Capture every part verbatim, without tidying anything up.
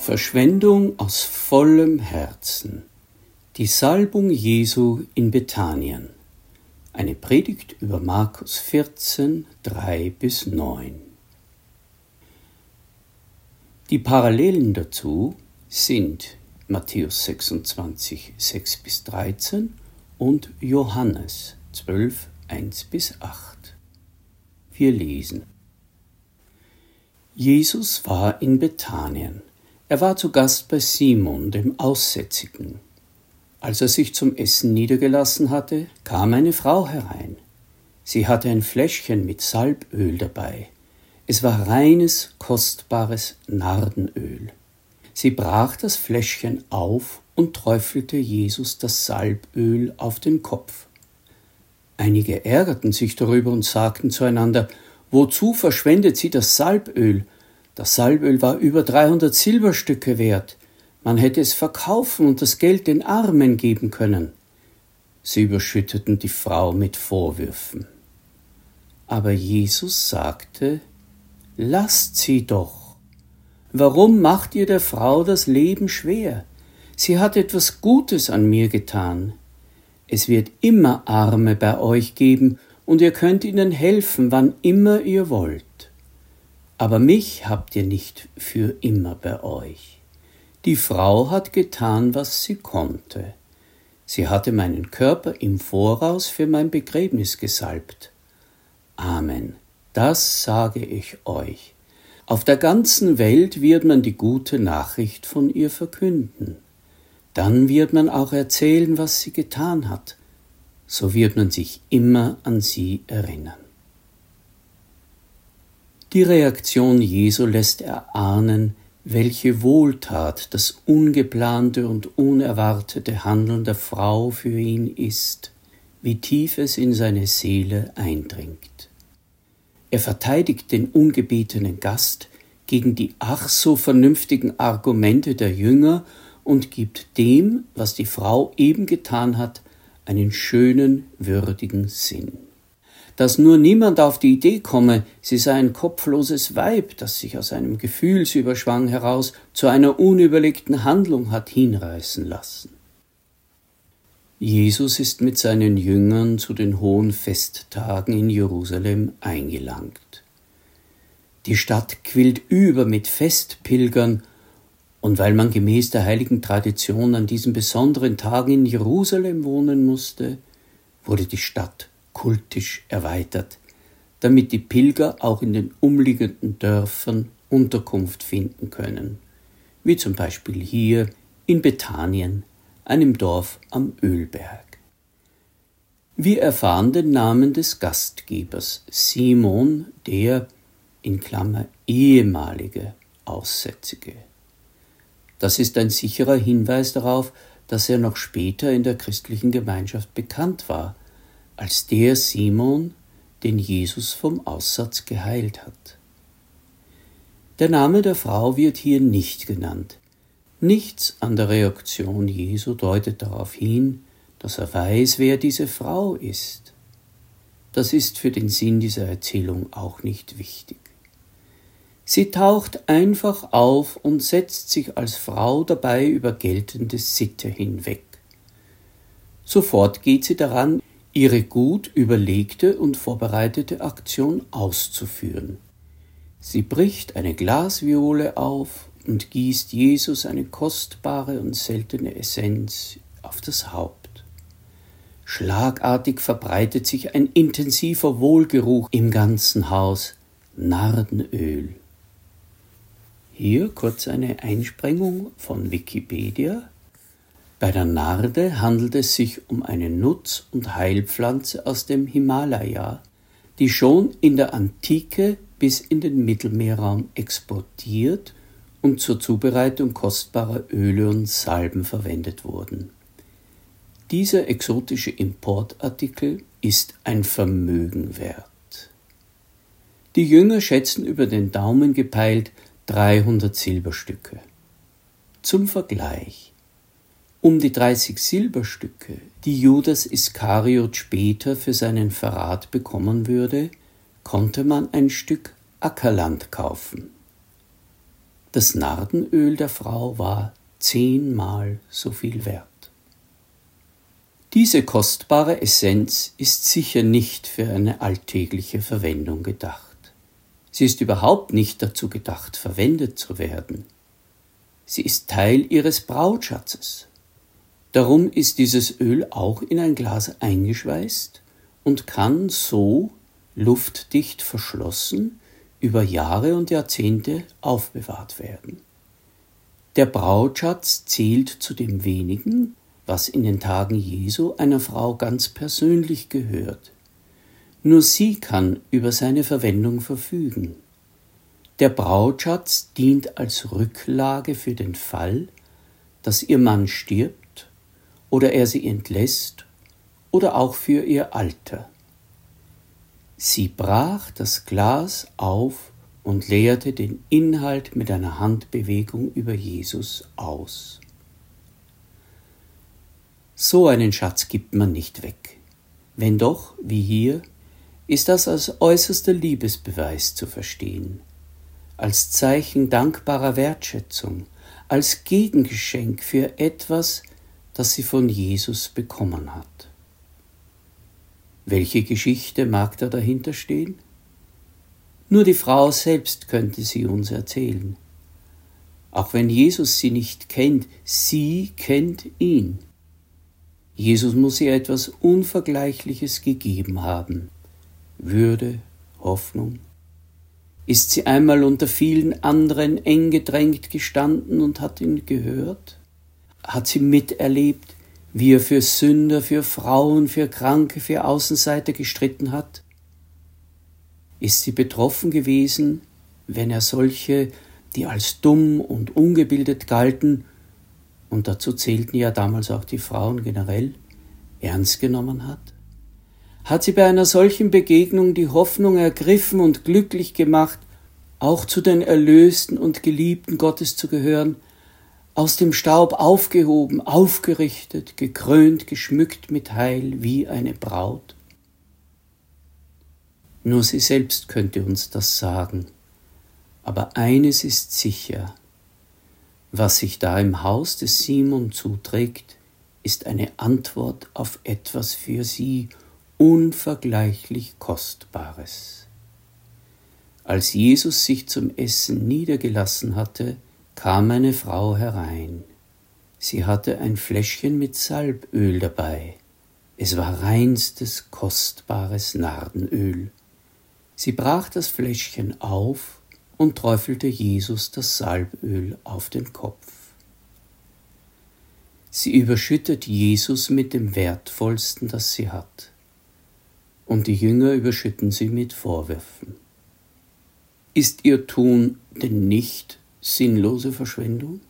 Verschwendung aus vollem Herzen. Die Salbung Jesu in Bethanien. Eine Predigt über Markus vierzehn, drei bis neun. Die Parallelen dazu sind Matthäus sechsundzwanzig, sechs bis dreizehn und Johannes zwölf, eins bis acht. Wir lesen. Jesus war in Bethanien. Er war zu Gast bei Simon, dem Aussätzigen. Als er sich zum Essen niedergelassen hatte, kam eine Frau herein. Sie hatte ein Fläschchen mit Salböl dabei. Es war reines, kostbares Nardenöl. Sie brach das Fläschchen auf und träufelte Jesus das Salböl auf den Kopf. Einige ärgerten sich darüber und sagten zueinander: Wozu verschwendet sie das Salböl? Das Salböl war über dreihundert Silberstücke wert. Man hätte es verkaufen und das Geld den Armen geben können. Sie überschütteten die Frau mit Vorwürfen. Aber Jesus sagte: Lasst sie doch. Warum macht ihr der Frau das Leben schwer? Sie hat etwas Gutes an mir getan. Es wird immer Arme bei euch geben, und ihr könnt ihnen helfen, wann immer ihr wollt. Aber mich habt ihr nicht für immer bei euch. Die Frau hat getan, was sie konnte. Sie hatte meinen Körper im Voraus für mein Begräbnis gesalbt. Amen, das sage ich euch. Auf der ganzen Welt wird man die gute Nachricht von ihr verkünden. Dann wird man auch erzählen, was sie getan hat. So wird man sich immer an sie erinnern. Die Reaktion Jesu lässt erahnen, welche Wohltat das ungeplante und unerwartete Handeln der Frau für ihn ist, wie tief es in seine Seele eindringt. Er verteidigt den ungebetenen Gast gegen die ach so vernünftigen Argumente der Jünger und gibt dem, was die Frau eben getan hat, einen schönen, würdigen Sinn. Dass nur niemand auf die Idee komme, sie sei ein kopfloses Weib, das sich aus einem Gefühlsüberschwang heraus zu einer unüberlegten Handlung hat hinreißen lassen. Jesus ist mit seinen Jüngern zu den hohen Festtagen in Jerusalem eingelangt. Die Stadt quillt über mit Festpilgern, und weil man gemäß der heiligen Tradition an diesen besonderen Tagen in Jerusalem wohnen musste, wurde die Stadt kultisch erweitert, damit die Pilger auch in den umliegenden Dörfern Unterkunft finden können, wie zum Beispiel hier in Bethanien, einem Dorf am Ölberg. Wir erfahren den Namen des Gastgebers, Simon, der, in Klammer, ehemalige Aussätzige. Das ist ein sicherer Hinweis darauf, dass er noch später in der christlichen Gemeinschaft bekannt war, als der Simon, den Jesus vom Aussatz geheilt hat. Der Name der Frau wird hier nicht genannt. Nichts an der Reaktion Jesu deutet darauf hin, dass er weiß, wer diese Frau ist. Das ist für den Sinn dieser Erzählung auch nicht wichtig. Sie taucht einfach auf und setzt sich als Frau dabei über geltende Sitte hinweg. Sofort geht sie daran, ihre gut überlegte und vorbereitete Aktion auszuführen. Sie bricht eine Glasviole auf und gießt Jesus eine kostbare und seltene Essenz auf das Haupt. Schlagartig verbreitet sich ein intensiver Wohlgeruch im ganzen Haus, Nardenöl. Hier kurz eine Einsprengung von Wikipedia. Bei der Narde handelt es sich um eine Nutz- und Heilpflanze aus dem Himalaya, die schon in der Antike bis in den Mittelmeerraum exportiert und zur Zubereitung kostbarer Öle und Salben verwendet wurden. Dieser exotische Importartikel ist ein Vermögen wert. Die Jünger schätzen über den Daumen gepeilt dreihundert Silberstücke. Zum Vergleich: Um die dreißig Silberstücke, die Judas Iskariot später für seinen Verrat bekommen würde, konnte man ein Stück Ackerland kaufen. Das Nardenöl der Frau war zehnmal so viel wert. Diese kostbare Essenz ist sicher nicht für eine alltägliche Verwendung gedacht. Sie ist überhaupt nicht dazu gedacht, verwendet zu werden. Sie ist Teil ihres Brautschatzes. Darum ist dieses Öl auch in ein Glas eingeschweißt und kann so luftdicht verschlossen über Jahre und Jahrzehnte aufbewahrt werden. Der Brautschatz zählt zu dem wenigen, was in den Tagen Jesu einer Frau ganz persönlich gehört. Nur sie kann über seine Verwendung verfügen. Der Brautschatz dient als Rücklage für den Fall, dass ihr Mann stirbt oder er sie entlässt oder auch für ihr Alter. Sie brach das Glas auf und leerte den Inhalt mit einer Handbewegung über Jesus aus. So einen Schatz gibt man nicht weg. Wenn doch, wie hier, ist das als äußerster Liebesbeweis zu verstehen, als Zeichen dankbarer Wertschätzung, als Gegengeschenk für etwas, das sie von Jesus bekommen hat. Welche Geschichte mag da dahinter stehen? Nur die Frau selbst könnte sie uns erzählen. Auch wenn Jesus sie nicht kennt, sie kennt ihn. Jesus muss ihr etwas Unvergleichliches gegeben haben. Würde, Hoffnung. Ist sie einmal unter vielen anderen eng gedrängt gestanden und hat ihn gehört? Hat sie miterlebt, wie er für Sünder, für Frauen, für Kranke, für Außenseiter gestritten hat? Ist sie betroffen gewesen, wenn er solche, die als dumm und ungebildet galten, und dazu zählten ja damals auch die Frauen generell, ernst genommen hat? Hat sie bei einer solchen Begegnung die Hoffnung ergriffen und glücklich gemacht, auch zu den Erlösten und Geliebten Gottes zu gehören, aus dem Staub aufgehoben, aufgerichtet, gekrönt, geschmückt mit Heil wie eine Braut? Nur sie selbst könnte uns das sagen. Aber eines ist sicher: Was sich da im Haus des Simon zuträgt, ist eine Antwort auf etwas für sie unvergleichlich Kostbares. Als Jesus sich zum Essen niedergelassen hatte, kam eine Frau herein. Sie hatte ein Fläschchen mit Salböl dabei. Es war reinstes, kostbares Nardenöl. Sie brach das Fläschchen auf und träufelte Jesus das Salböl auf den Kopf. Sie überschüttet Jesus mit dem Wertvollsten, das sie hat. Und die Jünger überschütten sie mit Vorwürfen. Ist ihr Tun denn nicht sinnlose Verschwendung?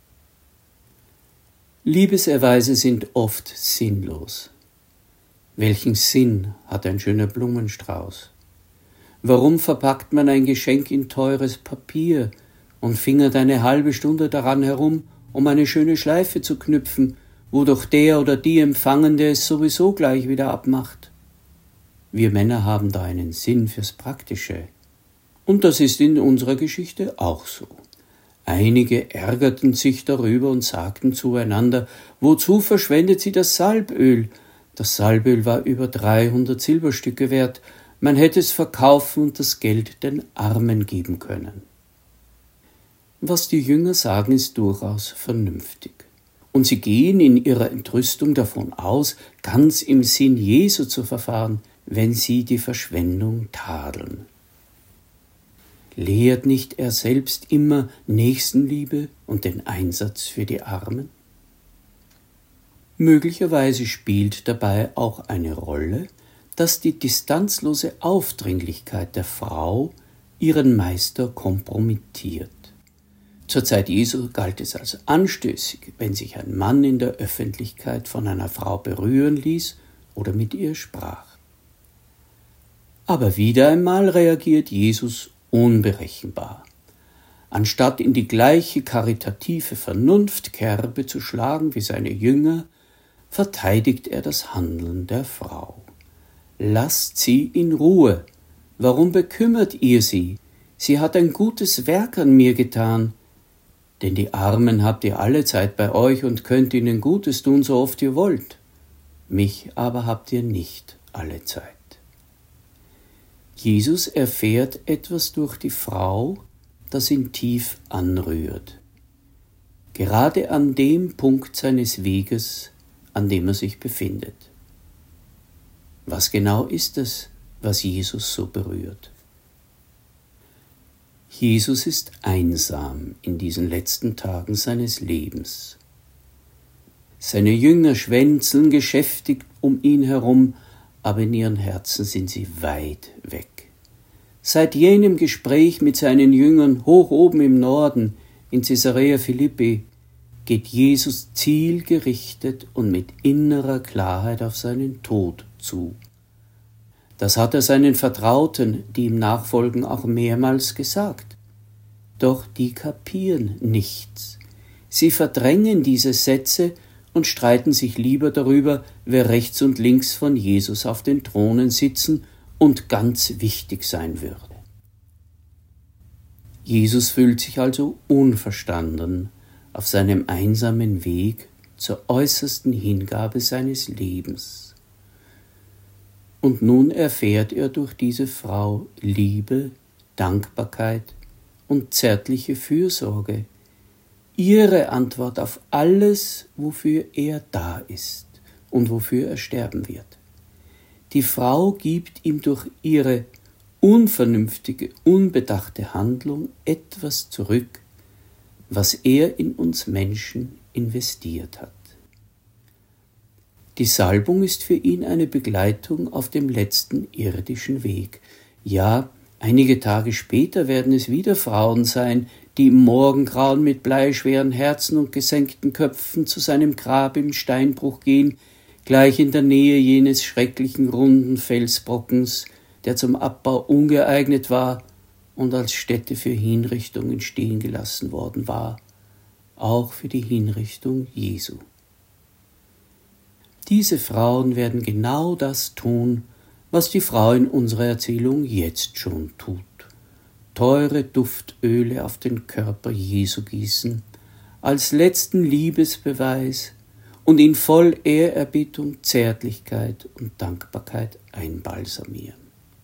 Liebeserweise sind oft sinnlos. Welchen Sinn hat ein schöner Blumenstrauß? Warum verpackt man ein Geschenk in teures Papier und fingert eine halbe Stunde daran herum, um eine schöne Schleife zu knüpfen, wo doch der oder die Empfangende es sowieso gleich wieder abmacht? Wir Männer haben da einen Sinn fürs Praktische. Und das ist in unserer Geschichte auch so. Einige ärgerten sich darüber und sagten zueinander: Wozu verschwendet sie das Salböl? Das Salböl war über dreihundert Silberstücke wert. Man hätte es verkaufen und das Geld den Armen geben können. Was die Jünger sagen, ist durchaus vernünftig. Und sie gehen in ihrer Entrüstung davon aus, ganz im Sinn Jesu zu verfahren, wenn sie die Verschwendung tadeln. Lehrt nicht er selbst immer Nächstenliebe und den Einsatz für die Armen? Möglicherweise spielt dabei auch eine Rolle, dass die distanzlose Aufdringlichkeit der Frau ihren Meister kompromittiert. Zur Zeit Jesu galt es als anstößig, wenn sich ein Mann in der Öffentlichkeit von einer Frau berühren ließ oder mit ihr sprach. Aber wieder einmal reagiert Jesus unberechenbar. Anstatt in die gleiche karitative Vernunftkerbe zu schlagen wie seine Jünger, verteidigt er das Handeln der Frau. Lasst sie in Ruhe. Warum bekümmert ihr sie? Sie hat ein gutes Werk an mir getan. Denn die Armen habt ihr alle Zeit bei euch und könnt ihnen Gutes tun, so oft ihr wollt. Mich aber habt ihr nicht alle Zeit. Jesus erfährt etwas durch die Frau, das ihn tief anrührt. Gerade an dem Punkt seines Weges, an dem er sich befindet. Was genau ist es, was Jesus so berührt? Jesus ist einsam in diesen letzten Tagen seines Lebens. Seine Jünger schwänzeln geschäftig um ihn herum, aber in ihren Herzen sind sie weit weg. Seit jenem Gespräch mit seinen Jüngern hoch oben im Norden, in Caesarea Philippi, geht Jesus zielgerichtet und mit innerer Klarheit auf seinen Tod zu. Das hat er seinen Vertrauten, die ihm nachfolgen, auch mehrmals gesagt. Doch die kapieren nichts. Sie verdrängen diese Sätze und streiten sich lieber darüber, wer rechts und links von Jesus auf den Thronen sitzen und ganz wichtig sein würde. Jesus fühlt sich also unverstanden auf seinem einsamen Weg zur äußersten Hingabe seines Lebens. Und nun erfährt er durch diese Frau Liebe, Dankbarkeit und zärtliche Fürsorge, ihre Antwort auf alles, wofür er da ist und wofür er sterben wird. Die Frau gibt ihm durch ihre unvernünftige, unbedachte Handlung etwas zurück, was er in uns Menschen investiert hat. Die Salbung ist für ihn eine Begleitung auf dem letzten irdischen Weg. Ja, einige Tage später werden es wieder Frauen sein, die im Morgengrauen mit bleischweren Herzen und gesenkten Köpfen zu seinem Grab im Steinbruch gehen, gleich in der Nähe jenes schrecklichen runden Felsbrockens, der zum Abbau ungeeignet war und als Stätte für Hinrichtungen stehen gelassen worden war, auch für die Hinrichtung Jesu. Diese Frauen werden genau das tun, was die Frau in unserer Erzählung jetzt schon tut. Teure Duftöle auf den Körper Jesu gießen, als letzten Liebesbeweis und ihn voll Ehrerbietung, Zärtlichkeit und Dankbarkeit einbalsamieren.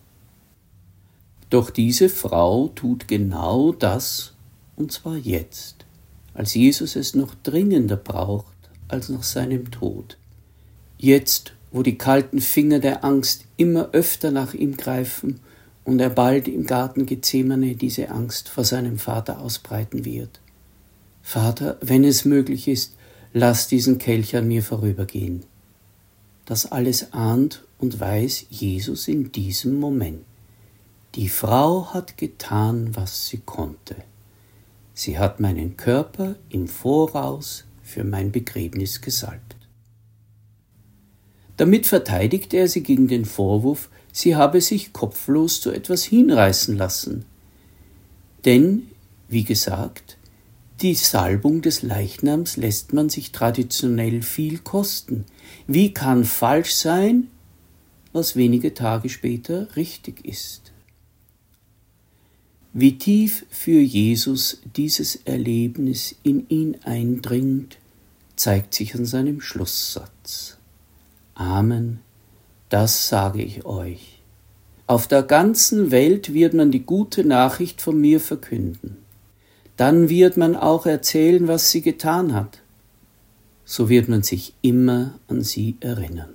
Doch diese Frau tut genau das, und zwar jetzt, als Jesus es noch dringender braucht als nach seinem Tod. Jetzt, wo die kalten Finger der Angst immer öfter nach ihm greifen und er bald im Garten Gethsemane diese Angst vor seinem Vater ausbreiten wird. Vater, wenn es möglich ist, lass diesen Kelch an mir vorübergehen. Das alles ahnt und weiß Jesus in diesem Moment. Die Frau hat getan, was sie konnte. Sie hat meinen Körper im Voraus für mein Begräbnis gesalbt. Damit verteidigt er sie gegen den Vorwurf, sie habe sich kopflos zu etwas hinreißen lassen. Denn, wie gesagt, die Salbung des Leichnams lässt man sich traditionell viel kosten. Wie kann falsch sein, was wenige Tage später richtig ist? Wie tief für Jesus dieses Erlebnis in ihn eindringt, zeigt sich an seinem Schlusssatz. Amen, das sage ich euch. Auf der ganzen Welt wird man die gute Nachricht von mir verkünden. Dann wird man auch erzählen, was sie getan hat. So wird man sich immer an sie erinnern.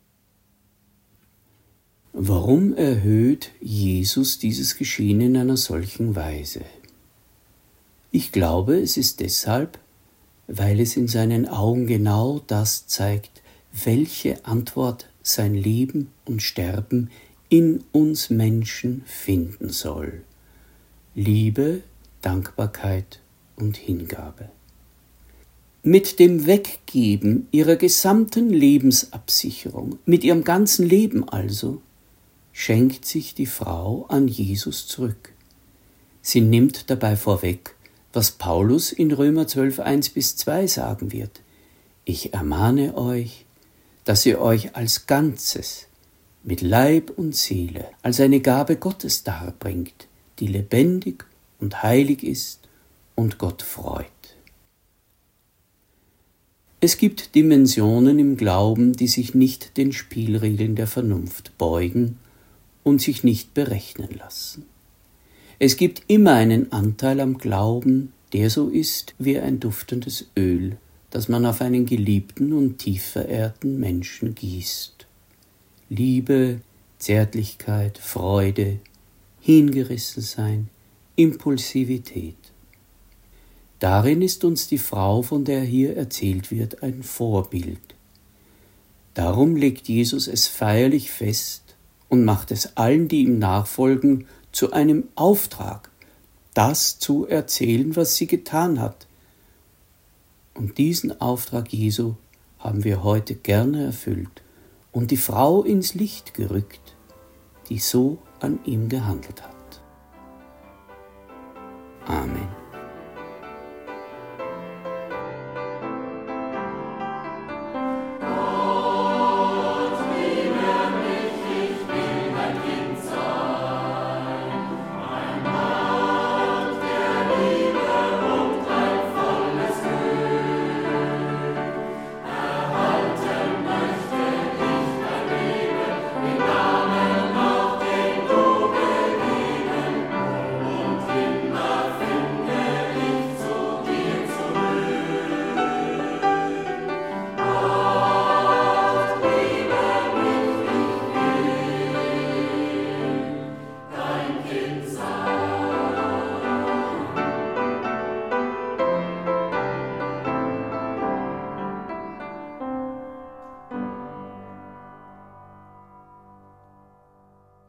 Warum erhöht Jesus dieses Geschehen in einer solchen Weise? Ich glaube, es ist deshalb, weil es in seinen Augen genau das zeigt, welche Antwort sein Leben und Sterben in uns Menschen finden soll. Liebe, Dankbarkeit und Hingabe. Mit dem Weggeben ihrer gesamten Lebensabsicherung, mit ihrem ganzen Leben also, schenkt sich die Frau an Jesus zurück. Sie nimmt dabei vorweg, was Paulus in Römer zwölf, eins bis zwei sagen wird. Ich ermahne euch, dass ihr euch als Ganzes, mit Leib und Seele, als eine Gabe Gottes darbringt, die lebendig und heilig ist und Gott freut. Es gibt Dimensionen im Glauben, die sich nicht den Spielregeln der Vernunft beugen und sich nicht berechnen lassen. Es gibt immer einen Anteil am Glauben, der so ist wie ein duftendes Öl, das man auf einen geliebten und tief verehrten Menschen gießt. Liebe, Zärtlichkeit, Freude, Hingerissensein, Impulsivität. Darin ist uns die Frau, von der hier erzählt wird, ein Vorbild. Darum legt Jesus es feierlich fest und macht es allen, die ihm nachfolgen, zu einem Auftrag, das zu erzählen, was sie getan hat. Und diesen Auftrag Jesu haben wir heute gerne erfüllt und die Frau ins Licht gerückt, die so an ihm gehandelt hat. Amen.